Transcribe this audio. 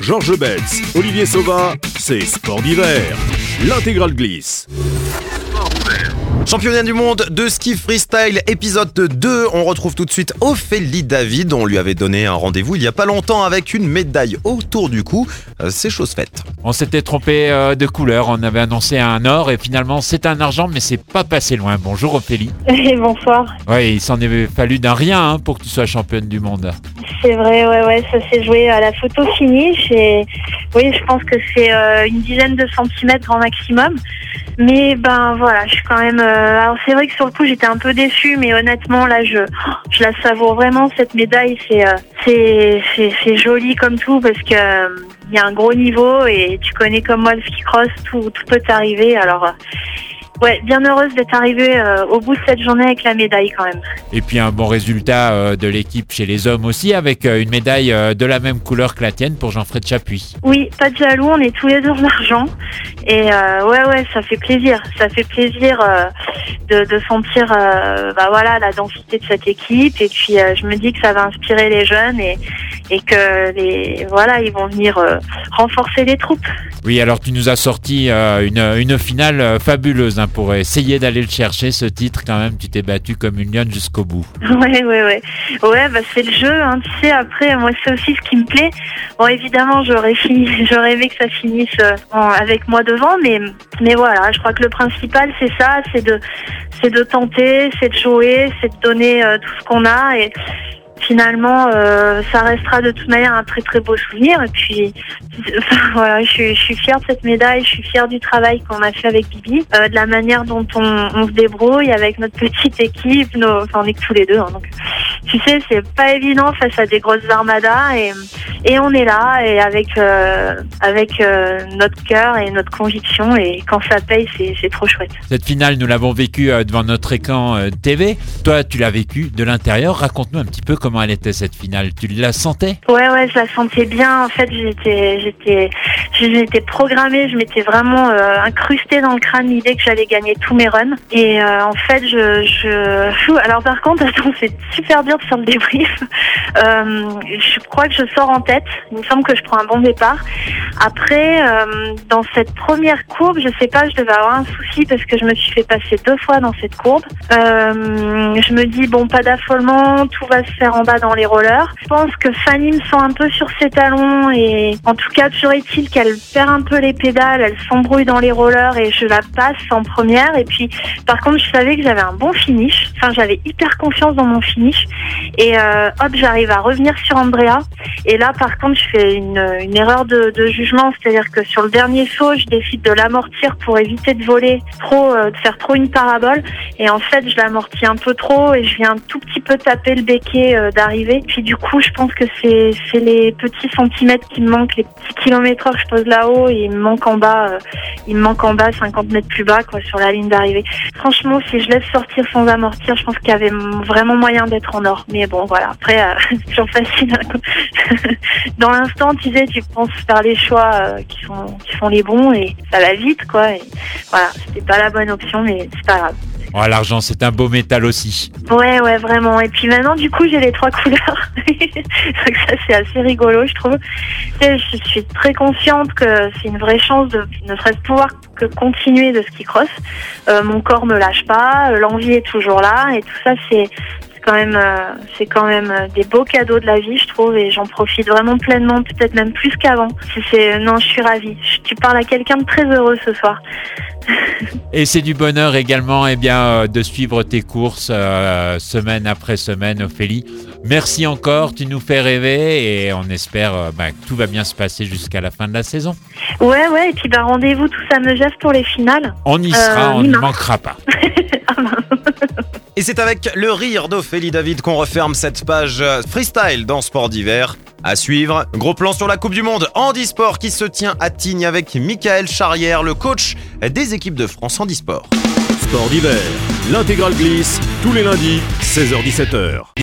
Georges Betz, Olivier Sauvin, c'est Sport d'hiver. L'intégrale glisse. Championnat du monde de ski freestyle épisode 2, on retrouve tout de suite Ophélie David. On lui avait donné un rendez-vous il y a pas longtemps avec une médaille autour du cou. C'est chose faite. On s'était trompé de couleur, on avait annoncé un or et finalement c'est un argent, mais c'est pas passé loin. Bonjour Ophélie. Et bonsoir. Ouais, il s'en est fallu d'un rien pour que tu sois championne du monde. C'est vrai, ouais, ça s'est joué à la photo finish et oui, je pense que c'est une dizaine de centimètres grand maximum. Mais ben voilà, je suis quand même. Alors c'est vrai que sur le coup j'étais un peu déçue, mais honnêtement là je la savoure vraiment cette médaille. C'est joli comme tout parce que il y a un gros niveau et tu connais comme moi le ski cross, tout peut arriver. Alors ouais, bien heureuse d'être arrivée au bout de cette journée avec la médaille quand même. Et puis un bon résultat de l'équipe chez les hommes aussi, avec une médaille de la même couleur que la tienne pour Jean-Fred Chapuis. Oui, pas de jaloux, on est tous les deux en argent. Et ouais, ça fait plaisir. Ça fait plaisir de sentir voilà, la densité de cette équipe. Et puis je me dis que ça va inspirer les jeunes et que ils vont venir renforcer les troupes. Oui, alors tu nous as sorti une finale fabuleuse pour essayer d'aller le chercher, ce titre quand même. Tu t'es battu comme une lionne jusqu'au bout. Ouais, c'est le jeu, tu sais. Après, moi, c'est aussi ce qui me plaît. Bon, évidemment, j'aurais aimé que ça finisse avec moi devant, mais voilà, je crois que le principal, c'est ça, c'est de tenter, c'est de jouer, c'est de donner tout ce qu'on a et finalement, ça restera de toute manière un très très beau souvenir. Et puis, voilà, je suis fière de cette médaille, je suis fière du travail qu'on a fait avec Bibi, de la manière dont on se débrouille avec notre petite équipe. On est que tous les deux, donc tu sais, c'est pas évident face à des grosses armadas et on est là et avec notre cœur et notre conviction et quand ça paye, c'est trop chouette. Cette finale, nous l'avons vécue devant notre écran TV. Toi, tu l'as vécue de l'intérieur. Raconte-nous un petit peu comment elle était cette finale. Tu la sentais ? Ouais, je la sentais bien. En fait, j'étais programmée. Je m'étais vraiment incrustée dans le crâne l'idée que j'allais gagner tous mes runs. Et en fait, alors par contre, attends, c'est super dur de faire le débrief. Je crois que je sors en tête. Il me semble que je prends un bon départ. Après, dans cette première courbe, je sais pas, je devais avoir un souci parce que je me suis fait passer 2 fois dans cette courbe. Je me dis, bon, pas d'affolement, tout va se faire en bas dans les rollers. Je pense que Fanny me sent un peu sur ses talons et en tout cas, toujours est-il qu'elle perd un peu les pédales, elle s'embrouille dans les rollers et je la passe en première. Et puis, par contre, je savais que j'avais un bon finish. Enfin, j'avais hyper confiance dans mon finish. Et j'arrive à revenir sur Andrea. Et là, par contre, je fais une erreur de jugement, c'est-à-dire que sur le dernier saut, je décide de l'amortir pour éviter de voler trop, de faire trop une parabole. Et en fait, je l'amortis un peu trop et je viens un tout petit peu taper le béquet d'arrivée. Puis du coup, je pense que c'est les petits centimètres qui me manquent, les petits kilomètres que je pose là-haut et il me manque en bas 50 mètres plus bas, sur la ligne d'arrivée. Franchement, si je laisse sortir sans amortir, je pense qu'il y avait vraiment moyen d'être en or. Mais bon, voilà. Après, c'est toujours facile. Dans l'instant, tu sais, tu penses faire les choix qui sont les bons et ça va vite, quoi. Et voilà, c'était pas la bonne option, mais c'est pas grave. Oh, l'argent, c'est un beau métal aussi. Ouais, vraiment. Et puis maintenant, du coup, j'ai les 3 couleurs. Donc ça, c'est assez rigolo, je trouve. Tu sais, je suis très consciente que c'est une vraie chance de ne serait-ce pouvoir que continuer de ski cross. Mon corps me lâche pas, l'envie est toujours là. Et tout ça, c'est quand même des beaux cadeaux de la vie, je trouve, et j'en profite vraiment pleinement, peut-être même plus qu'avant. Je suis ravie. Tu parles à quelqu'un de très heureux ce soir. Et c'est du bonheur également de suivre tes courses semaine après semaine, Ophélie. Merci encore, tu nous fais rêver et on espère que tout va bien se passer jusqu'à la fin de la saison. Ouais, et puis rendez-vous tous à Megève pour les finales. On y sera, on ne manquera pas. Et c'est avec le rire d'Ophélie David qu'on referme cette page freestyle dans Sport d'hiver. À suivre, gros plan sur la Coupe du Monde handisport qui se tient à Tignes avec Michael Charrière, le coach des équipes de France handisport. Sport d'hiver, l'intégrale glisse, tous les lundis, 16h-17h.